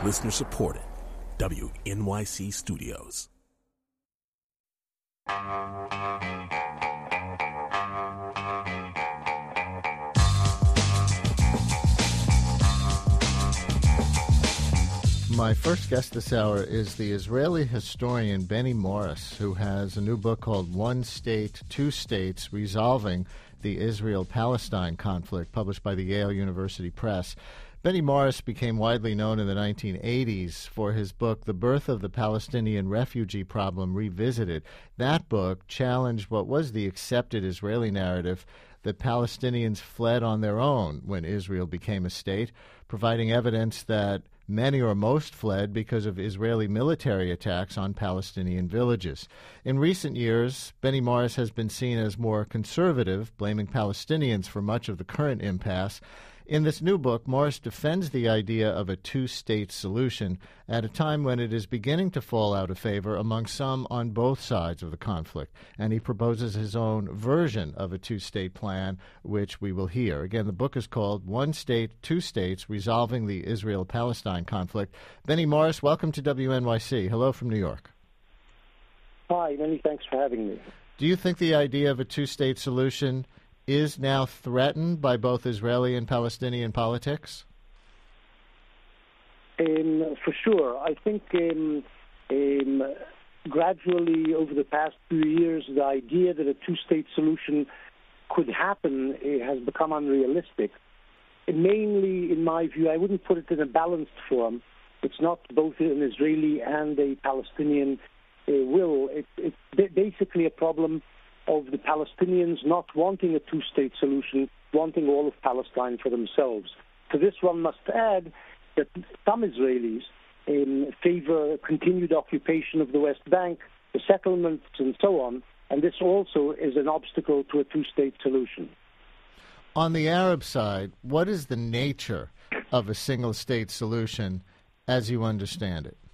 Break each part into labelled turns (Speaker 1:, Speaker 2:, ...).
Speaker 1: Listener supported. WNYC Studios.
Speaker 2: My first guest this hour is the Israeli historian Benny Morris, who has a new book called One State, Two States, Resolving the Israel-Palestine Conflict, published by the Yale University Press. Benny Morris became widely known in the 1980s for his book, The Birth of the Palestinian Refugee Problem Revisited. That book challenged what was the accepted Israeli narrative that Palestinians fled on their own when Israel became a state, providing evidence that many or most fled because of Israeli military attacks on Palestinian villages. In recent years, Benny Morris has been seen as more conservative, blaming Palestinians for much of the current impasse. In this new book, Morris defends the idea of a two-state solution at a time when it is beginning to fall out of favor among some on both sides of the conflict, and he proposes his own version of a two-state plan, which we will hear. Again, the book is called One State, Two States, Resolving the Israel-Palestine Conflict. Benny Morris, welcome to WNYC. Hello from New York.
Speaker 3: Hi, many thanks for having me.
Speaker 2: Do you think the idea of a two-state solution is now threatened by both Israeli and Palestinian politics?
Speaker 3: For sure. I think gradually over the past few years, the idea that a two-state solution could happen has become unrealistic. Mainly, in my view, I wouldn't put it in a balanced form. It's not both an Israeli and a Palestinian will. It's basically a problem of the Palestinians not wanting a two-state solution, wanting all of Palestine for themselves. To this, one must add that some Israelis favor continued occupation of the West Bank, the settlements, and so on, and this also is an obstacle to a two-state solution.
Speaker 2: On the Arab side, what is the nature of a single-state solution as you understand it?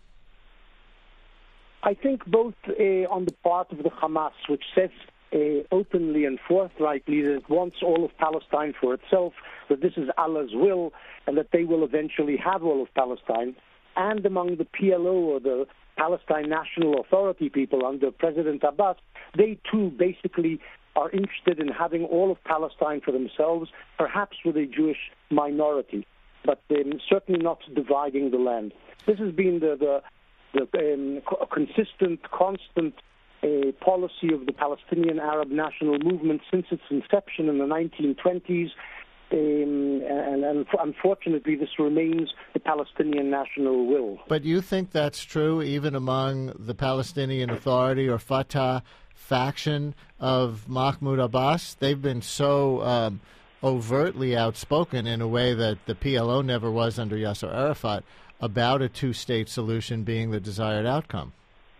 Speaker 3: I think both on the part of the Hamas, which says openly and forthrightly that it wants all of Palestine for itself, that this is Allah's will, and that they will eventually have all of Palestine, and among the PLO, or the Palestine National Authority people under President Abbas, they too basically are interested in having all of Palestine for themselves, perhaps with a Jewish minority, but certainly not dividing the land. This has been the consistent, constant policy of the Palestinian Arab National Movement since its inception in the 1920s, and unfortunately this remains the Palestinian national will.
Speaker 2: But you think that's true even among the Palestinian Authority or Fatah faction of Mahmoud Abbas? They've been so overtly outspoken in a way that the PLO never was under Yasser Arafat about a two-state solution being the desired outcome.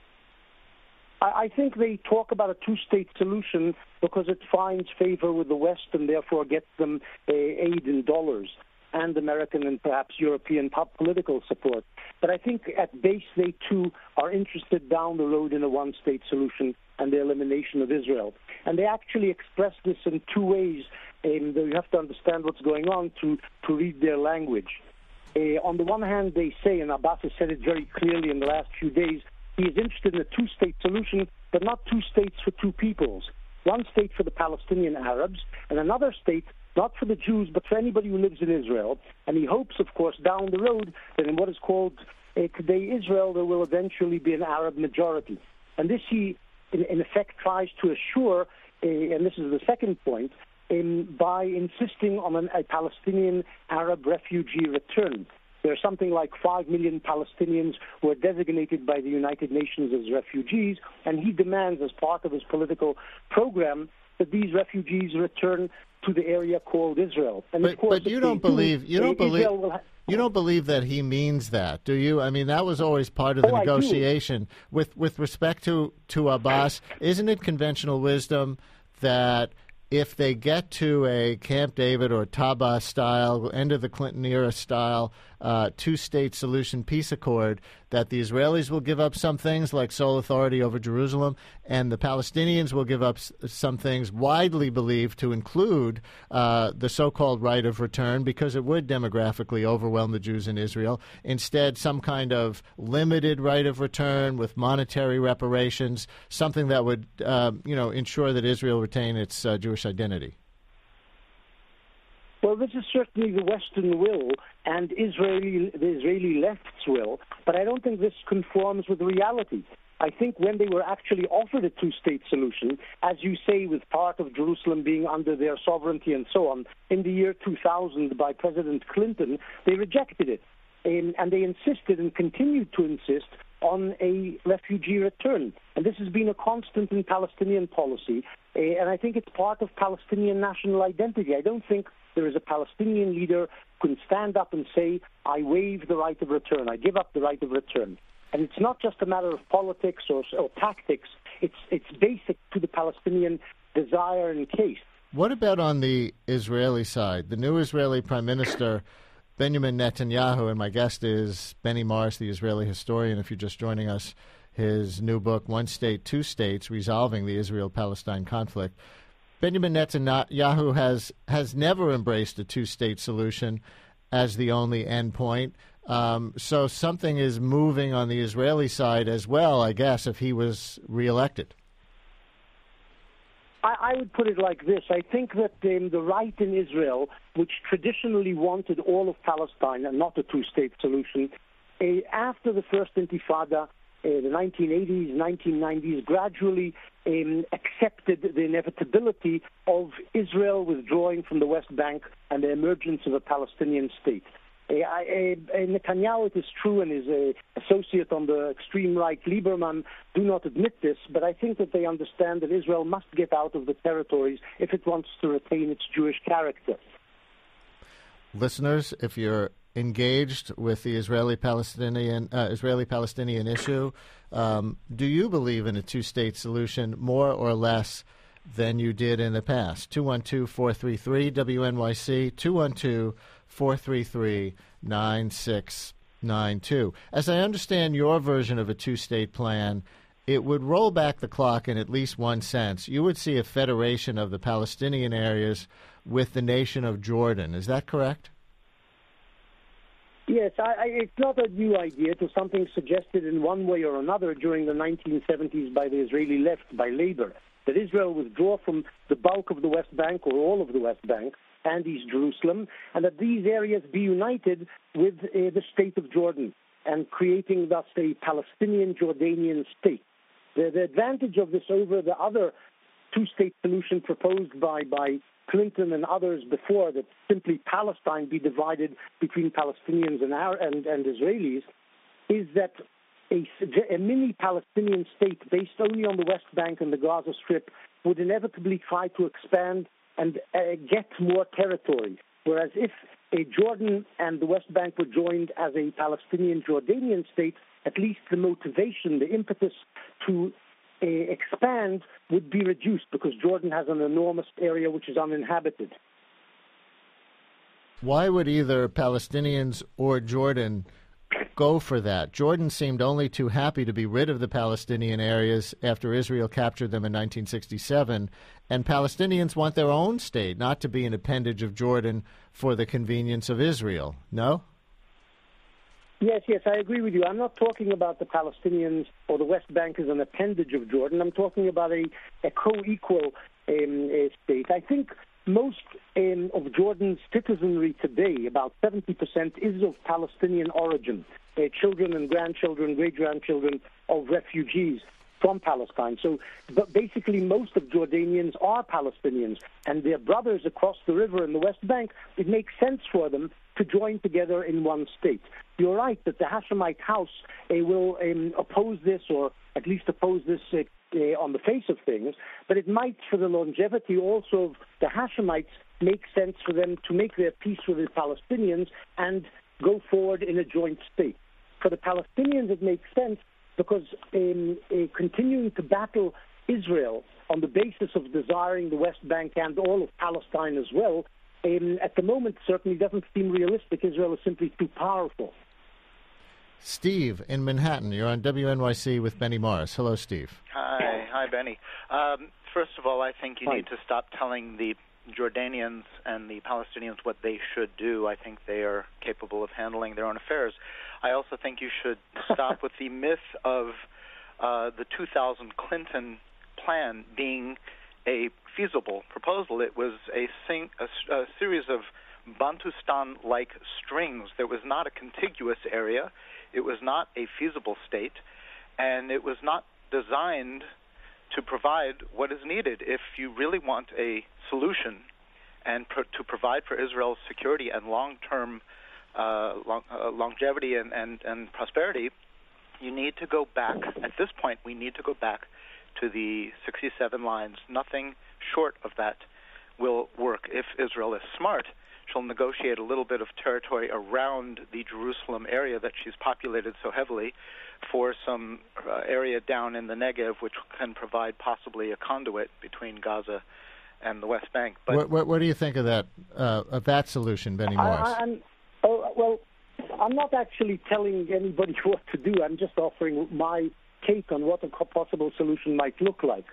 Speaker 3: I think they talk about a two-state solution because it finds favor with the West and therefore gets them aid in dollars and American and perhaps European political support. But I think at base they too are interested down the road in a one-state solution and the elimination of Israel. And they actually express this in two ways. You have to understand what's going on to read their language. On the one hand, they say, and Abbas has said it very clearly in the last few days, he is interested in a two-state solution, but not two states for two peoples. One state for the Palestinian Arabs, and another state not for the Jews, but for anybody who lives in Israel. And he hopes, of course, down the road that in what is called today Israel, there will eventually be an Arab majority. And this he, in effect, tries to assure, and this is the second point, by insisting on a Palestinian Arab refugee return. There are something like 5 million Palestinians who are designated by the United Nations as refugees, and he demands as part of his political program that these refugees return to the area called Israel. And
Speaker 2: but you don't believe that he means that, do you? I mean, that was always part of the negotiation. With respect to Abbas, isn't it conventional wisdom that if they get to a Camp David or Taba style, end of the Clinton era style two-state solution peace accord, that the Israelis will give up some things like sole authority over Jerusalem, and the Palestinians will give up some things widely believed to include the so-called right of return, because it would demographically overwhelm the Jews in Israel. Instead, some kind of limited right of return with monetary reparations, something that would ensure that Israel retain its Jewish identity.
Speaker 3: Well, this is certainly the Western will and the Israeli left's will, but I don't think this conforms with reality. I think when they were actually offered a two-state solution, as you say, with part of Jerusalem being under their sovereignty and so on, in the year 2000 by President Clinton, they rejected it. And they insisted and continued to insist on a refugee return. And this has been a constant in Palestinian policy, and I think it's part of Palestinian national identity. I don't think there is a Palestinian leader who can stand up and say, I waive the right of return, I give up the right of return. And it's not just a matter of politics or tactics, it's basic to the Palestinian desire and case.
Speaker 2: What about on the Israeli side? The new Israeli Prime Minister, Benjamin Netanyahu, and my guest is Benny Morris, the Israeli historian, if you're just joining us, his new book, One State, Two States, Resolving the Israel-Palestine Conflict. Benjamin Netanyahu has never embraced a two-state solution as the only end point. So something is moving on the Israeli side as well, I guess, if he was reelected.
Speaker 3: I would put it like this. I think that the right in Israel, which traditionally wanted all of Palestine and not a two-state solution, after the First Intifada, the 1980s, 1990s, gradually accepted the inevitability of Israel withdrawing from the West Bank and the emergence of a Palestinian state. Netanyahu, it is true, and his associate on the extreme right, Lieberman, do not admit this, but I think that they understand that Israel must get out of the territories if it wants to retain its Jewish character.
Speaker 2: Listeners, if you're engaged with the Israeli-Palestinian issue, do you believe in a two-state solution more or less than you did in the past? 212-433-WNYC, 212-433-9692. As I understand your version of a two-state plan, it would roll back the clock in at least one sense. You would see a federation of the Palestinian areas with the nation of Jordan. Is that correct?
Speaker 3: Yes, it's not a new idea. It was something suggested in one way or another during the 1970s by the Israeli left, by Labor, that Israel withdraw from the bulk of the West Bank or all of the West Bank and East Jerusalem, and that these areas be united with the state of Jordan and creating thus a Palestinian-Jordanian state. The advantage of this over the other two-state solution proposed by Clinton and others before, that simply Palestine be divided between Palestinians and Israelis, is that a mini Palestinian state based only on the West Bank and the Gaza Strip would inevitably try to expand and get more territory. Whereas if Jordan and the West Bank were joined as a Palestinian-Jordanian state, at least the motivation, the impetus to expand would be reduced, because Jordan has an enormous area which is uninhabited.
Speaker 2: Why would either Palestinians or Jordan go for that? Jordan seemed only too happy to be rid of the Palestinian areas after Israel captured them in 1967, and Palestinians want their own state, not to be an appendage of Jordan for the convenience of Israel. No?
Speaker 3: Yes, I agree with you. I'm not talking about the Palestinians or the West Bank as an appendage of Jordan. I'm talking about a co-equal state. I think most of Jordan's citizenry today, about 70%, is of Palestinian origin, children and grandchildren, great-grandchildren of refugees from Palestine. So but basically most of Jordanians are Palestinians, and their brothers across the river in the West Bank, it makes sense for them to join together in one state. You're right that the Hashemite House will oppose this, or at least oppose this on the face of things, but it might, for the longevity also of the Hashemites, make sense for them to make their peace with the Palestinians and go forward in a joint state. For the Palestinians, it makes sense because continuing to battle Israel on the basis of desiring the West Bank and all of Palestine as well At the moment, certainly doesn't seem realistic. Israel is simply too powerful.
Speaker 2: Steve in Manhattan, you're on WNYC with Benny Morris. Hello, Steve.
Speaker 4: Hi, Benny. First of all, I think you need to stop telling the Jordanians and the Palestinians what they should do. I think they are capable of handling their own affairs. I also think you should stop with the myth of the 2000 Clinton plan being a feasible proposal. It was a series of Bantustan-like strings. There was not a contiguous area. It was not a feasible state, and it was not designed to provide what is needed. If you really want a solution and to provide for Israel's security and long-term longevity and prosperity, you need to go back. At this point, we need to go back to the 67 lines. Nothing short of that will work. If Israel is smart, she'll negotiate a little bit of territory around the Jerusalem area that she's populated so heavily for some area down in the Negev, which can provide possibly a conduit between Gaza and the West Bank.
Speaker 2: But what do you think of that solution, Benny Morris?
Speaker 3: I'm not actually telling anybody what to do. I'm just offering my take on what a possible solution might look like.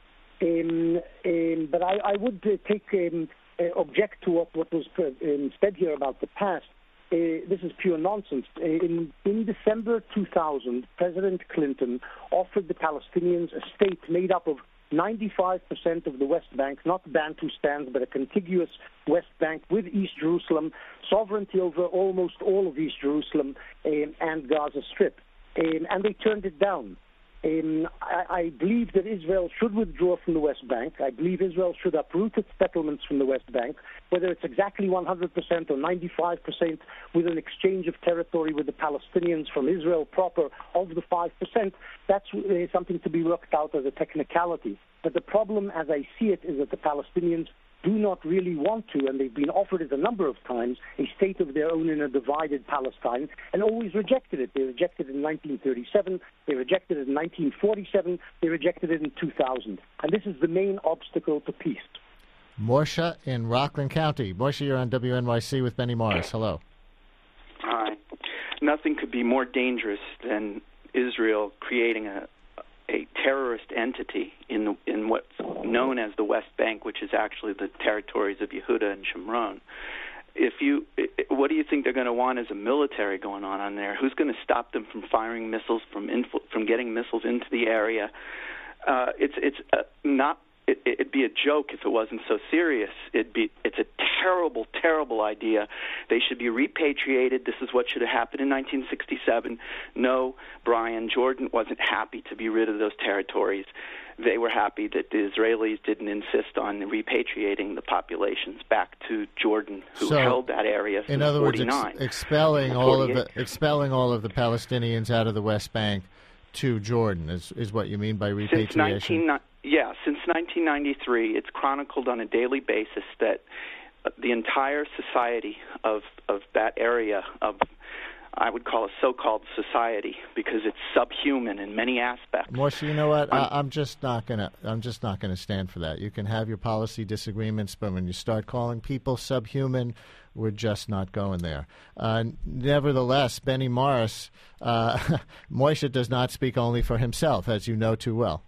Speaker 3: But I would object to what was said here about the past. This is pure nonsense. In December 2000, President Clinton offered the Palestinians a state made up of 95% of the West Bank, not Bantustans, but a contiguous West Bank with East Jerusalem, sovereignty over almost all of East Jerusalem and Gaza Strip. And they turned it down. I believe that Israel should withdraw from the West Bank. I believe Israel should uproot its settlements from the West Bank, whether it's exactly 100% or 95% with an exchange of territory with the Palestinians from Israel proper of the 5%. That's something to be worked out as a technicality. But the problem, as I see it, is that the Palestinians do not really want to, and they've been offered it a number of times, a state of their own in a divided Palestine, and always rejected it. They rejected it in 1937, they rejected it in 1947, they rejected it in 2000. And this is the main obstacle to peace.
Speaker 2: Moshe in Rockland County. Moshe, you're on WNYC with Benny Morris. Hello.
Speaker 5: Hi. Nothing could be more dangerous than Israel creating a terrorist entity in what's known as the West Bank, which is actually the territories of Yehuda and Shomron. What do you think they're going to want as a military going on there? Who's going to stop them from firing missiles, from getting missiles into the area? It'd be a joke if it wasn't so serious. It's a terrible, terrible idea. They should be repatriated. This is what should have happened in 1967. No, Brian, Jordan wasn't happy to be rid of those territories. They were happy that the Israelis didn't insist on repatriating the populations back to Jordan, who held that area since 1949.
Speaker 2: In other words, expelling all of the Palestinians out of the West Bank to Jordan is what you mean by repatriation?
Speaker 5: Since 1993, it's chronicled on a daily basis that the entire society of that area of, I would call a so-called society, because it's subhuman in many aspects.
Speaker 2: Moshe, you know what? I'm just not gonna stand for that. You can have your policy disagreements, but when you start calling people subhuman, we're just not going there. Nevertheless, Benny Morris, Moshe does not speak only for himself, as you know too well.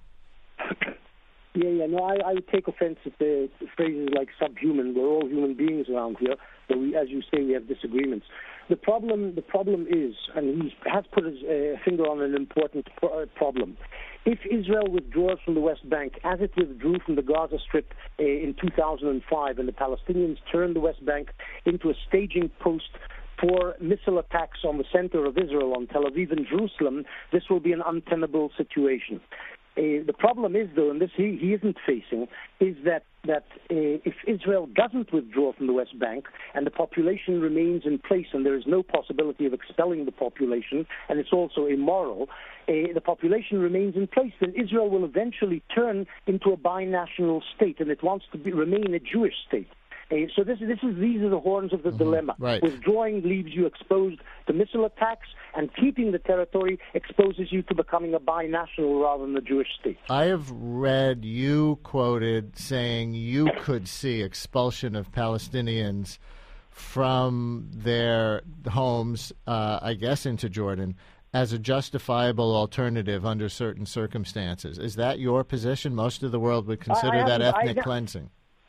Speaker 3: No, I take offense at the phrases like subhuman. We're all human beings around here, but as you say, we have disagreements. The problem is, and he has put his finger on an important problem. If Israel withdraws from the West Bank, as it withdrew from the Gaza Strip in 2005, and the Palestinians turned the West Bank into a staging post for missile attacks on the center of Israel, on Tel Aviv and Jerusalem, this will be an untenable situation. The problem is, though, and this he isn't facing, is that if Israel doesn't withdraw from the West Bank and the population remains in place and there is no possibility of expelling the population, and it's also immoral, the population remains in place, then Israel will eventually turn into a binational state, and it wants to remain a Jewish state. So these are the horns of the dilemma.
Speaker 2: Right.
Speaker 3: Withdrawing leaves you exposed to missile attacks, and keeping the territory exposes you to becoming a binational rather than a Jewish state.
Speaker 2: I have read you quoted saying you could see expulsion of Palestinians from their homes, I guess into Jordan, as a justifiable alternative under certain circumstances. Is that your position? Most of the world would consider that ethnic cleansing.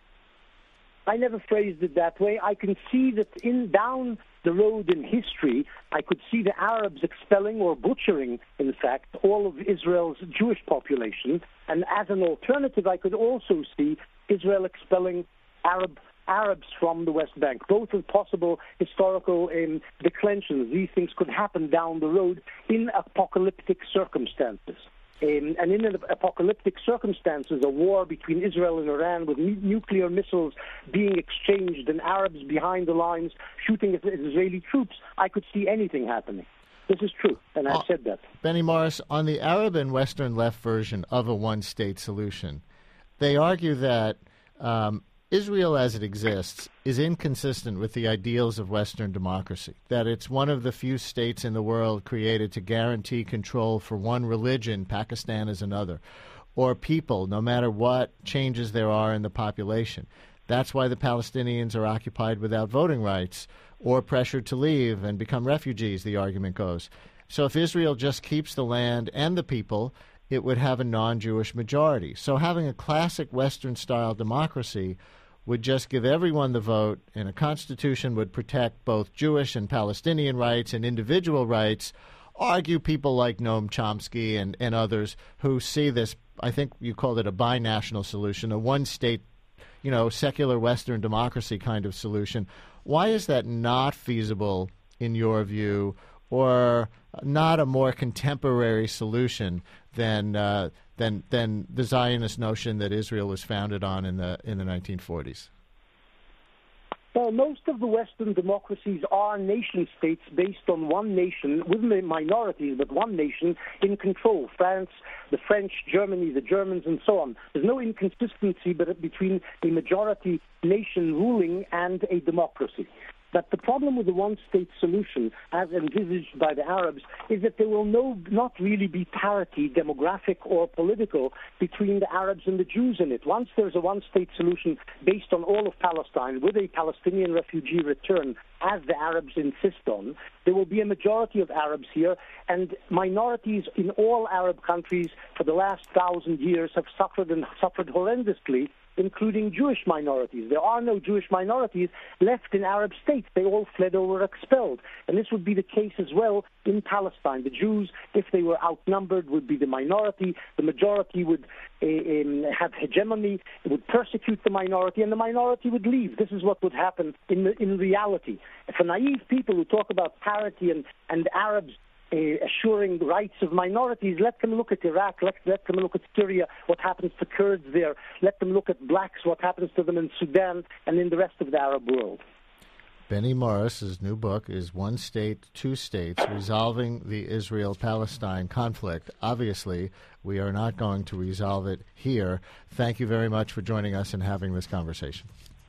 Speaker 3: I never phrased it that way. I can see that down the road in history, I could see the Arabs expelling or butchering, in fact, all of Israel's Jewish population. And as an alternative, I could also see Israel expelling Arabs from the West Bank. Both are possible historical declensions. These things could happen down the road in apocalyptic circumstances. And in apocalyptic circumstances, a war between Israel and Iran with nuclear missiles being exchanged and Arabs behind the lines shooting at Israeli troops, I could see anything happening. This is true, and I've said that.
Speaker 2: Benny Morris, on the Arab and Western left version of a one-state solution, they argue that Israel as it exists is inconsistent with the ideals of Western democracy, that it's one of the few states in the world created to guarantee control for one religion, Pakistan is another, or people, no matter what changes there are in the population. That's why the Palestinians are occupied without voting rights or pressured to leave and become refugees, the argument goes. So if Israel just keeps the land and the people, it would have a non-Jewish majority. So having a classic Western-style democracy would just give everyone the vote, and a constitution would protect both Jewish and Palestinian rights and individual rights, argue people like Noam Chomsky and others who see this, I think you called it a binational solution, a one-state, secular Western democracy kind of solution. Why is that not feasible in your view, or not a more contemporary solution than the Zionist notion that Israel was founded on in the 1940s?
Speaker 3: Well, most of the Western democracies are nation-states based on one nation, with minorities, but one nation in control. France, the French, Germany, the Germans, and so on. There's no inconsistency between a majority nation ruling and a democracy. But the problem with the one-state solution, as envisaged by the Arabs, is that there will not really be parity, demographic or political, between the Arabs and the Jews in it. Once there's a one-state solution based on all of Palestine, with a Palestinian refugee return, as the Arabs insist on, there will be a majority of Arabs here, and minorities in all Arab countries for the last 1,000 years have suffered horrendously, including Jewish minorities. There are no Jewish minorities left in Arab states. They all fled or were expelled. And this would be the case as well in Palestine. The Jews, if they were outnumbered, would be the minority. The majority would have hegemony, would persecute the minority, and the minority would leave. This is what would happen in reality. For naive people who talk about parity and Arabs assuring the rights of minorities, let them look at Iraq, let them look at Syria, what happens to Kurds there, let them look at blacks, what happens to them in Sudan and in the rest of the Arab world.
Speaker 2: Benny Morris's new book is One State, Two States, Resolving the Israel-Palestine Conflict. Obviously, we are not going to resolve it here. Thank you very much for joining us and having this conversation.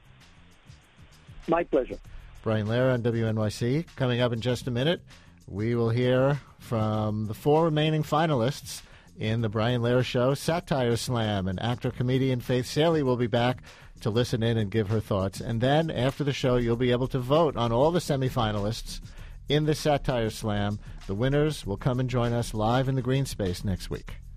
Speaker 3: My pleasure.
Speaker 2: Brian Lehrer on WNYC. Coming up in just a minute, we will hear from the 4 remaining finalists in the Brian Lehrer Show Satire Slam, and actor-comedian Faith Salie will be back to listen in and give her thoughts. And then, after the show, you'll be able to vote on all the semifinalists in the Satire Slam. The winners will come and join us live in the Green Space next week.